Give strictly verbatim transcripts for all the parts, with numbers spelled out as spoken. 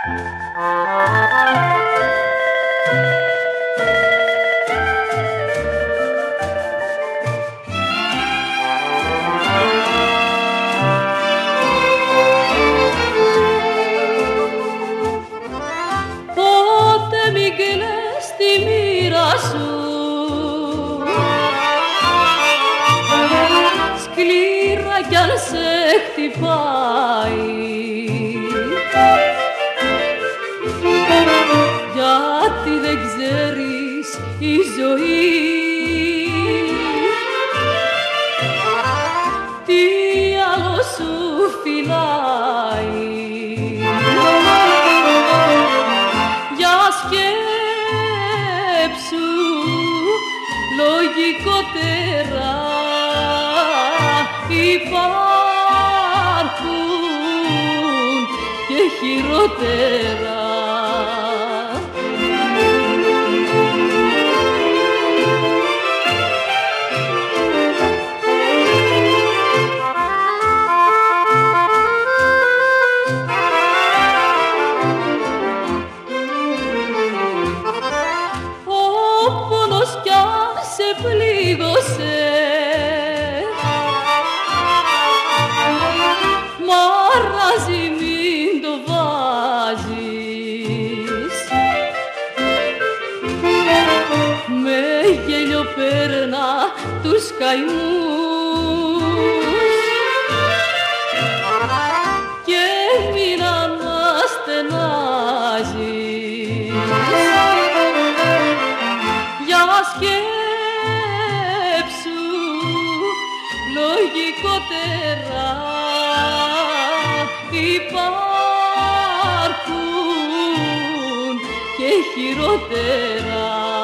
Σκλήρα κι αν σε χτυπάει, γιατί δεν ξέρεις η ζωή τι άλλο σου φυλάει. Για σκέψου λογικότερα, υπάρχουν και χειρότερα. Ο πόνος κι αν σε πλήγωσε, μαράζει μην το βάζεις, με γέλιο παίρνα τους καημούς και μην αναστενάζεις. Για σκέψου λογικότερα, υπάρχουν και χειρότερα.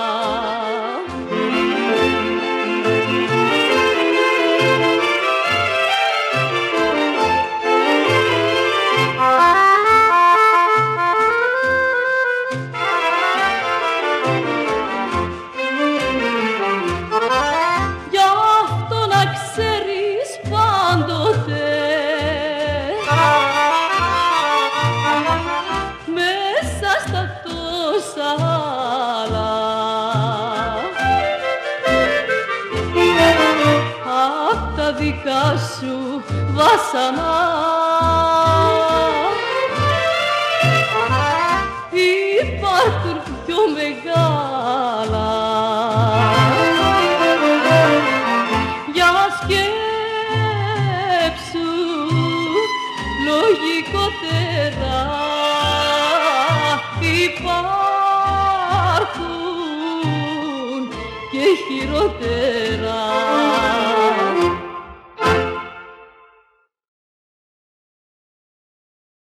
Γι' αυτό να ξέρεις πάντοτε, μέσα στα τόσα άλλα, απ' τα δικά σου βάσανα υπάρχουν πιο μεγάλα. Για σκέψου λογικότερα, υπάρχουν και χειρότερα.